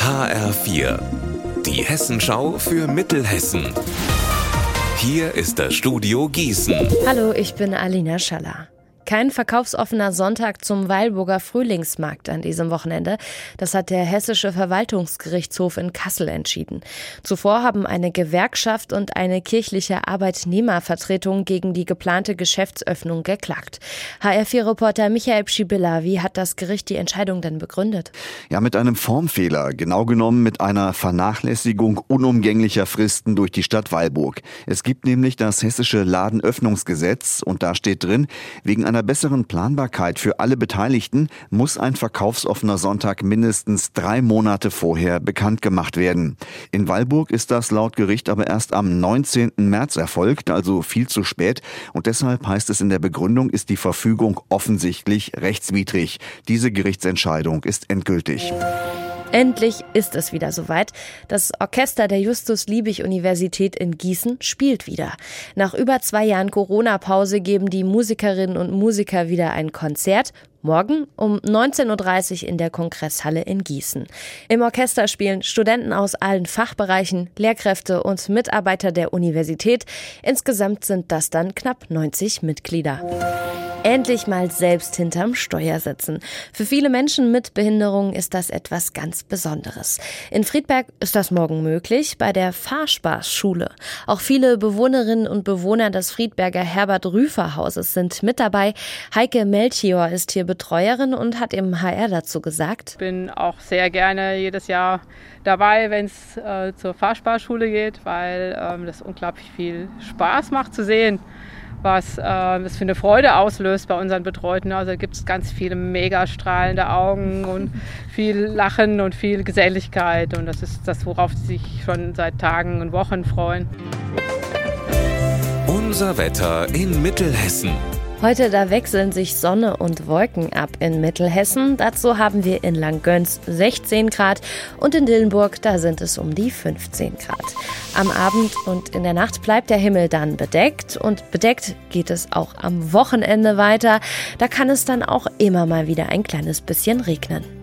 HR4, die Hessenschau für Mittelhessen. Hier ist das Studio Gießen. Hallo, ich bin Alina Schaller. Kein verkaufsoffener Sonntag zum Weilburger Frühlingsmarkt an diesem Wochenende. Das hat der Hessische Verwaltungsgerichtshof in Kassel entschieden. Zuvor haben eine Gewerkschaft und eine kirchliche Arbeitnehmervertretung gegen die geplante Geschäftsöffnung geklagt. HR4-Reporter Michael Pschibilla, wie hat das Gericht die Entscheidung denn begründet? Ja, mit einem Formfehler, genau genommen mit einer Vernachlässigung unumgänglicher Fristen durch die Stadt Weilburg. Es gibt nämlich das Hessische Ladenöffnungsgesetz und da steht drin, wegen einer besseren Planbarkeit für alle Beteiligten muss ein verkaufsoffener Sonntag mindestens 3 Monate vorher bekannt gemacht werden. In Weilburg ist das laut Gericht aber erst am 19. März erfolgt, also viel zu spät. Und deshalb heißt es in der Begründung, ist die Verfügung offensichtlich rechtswidrig. Diese Gerichtsentscheidung ist endgültig. Endlich ist es wieder soweit. Das Orchester der Justus-Liebig-Universität in Gießen spielt wieder. Nach über 2 Jahren Corona-Pause geben die Musikerinnen und Musiker wieder ein Konzert. Morgen um 19.30 Uhr in der Kongresshalle in Gießen. Im Orchester spielen Studenten aus allen Fachbereichen, Lehrkräfte und Mitarbeiter der Universität. Insgesamt sind das dann knapp 90 Mitglieder. Endlich mal selbst hinterm Steuer sitzen. Für viele Menschen mit Behinderung ist das etwas ganz Besonderes. In Friedberg ist das morgen möglich, bei der Fahrspaßschule. Auch viele Bewohnerinnen und Bewohner des Friedberger Herbert-Rüfer-Hauses sind mit dabei. Heike Melchior ist hier Betreuerin und hat im HR dazu gesagt: Ich bin auch sehr gerne jedes Jahr dabei, wenn es zur Fahrspaßschule geht, weil das unglaublich viel Spaß macht zu sehen, was das für eine Freude auslöst bei unseren Betreuten. Also gibt es ganz viele mega strahlende Augen und viel Lachen und viel Geselligkeit. Und das ist das, worauf sie sich schon seit Tagen und Wochen freuen. Unser Wetter in Mittelhessen. Heute, da wechseln sich Sonne und Wolken ab in Mittelhessen. Dazu haben wir in Langgöns 16 Grad und in Dillenburg, da sind es um die 15 Grad. Am Abend und in der Nacht bleibt der Himmel dann bedeckt und bedeckt geht es auch am Wochenende weiter. Da kann es dann auch immer mal wieder ein kleines bisschen regnen.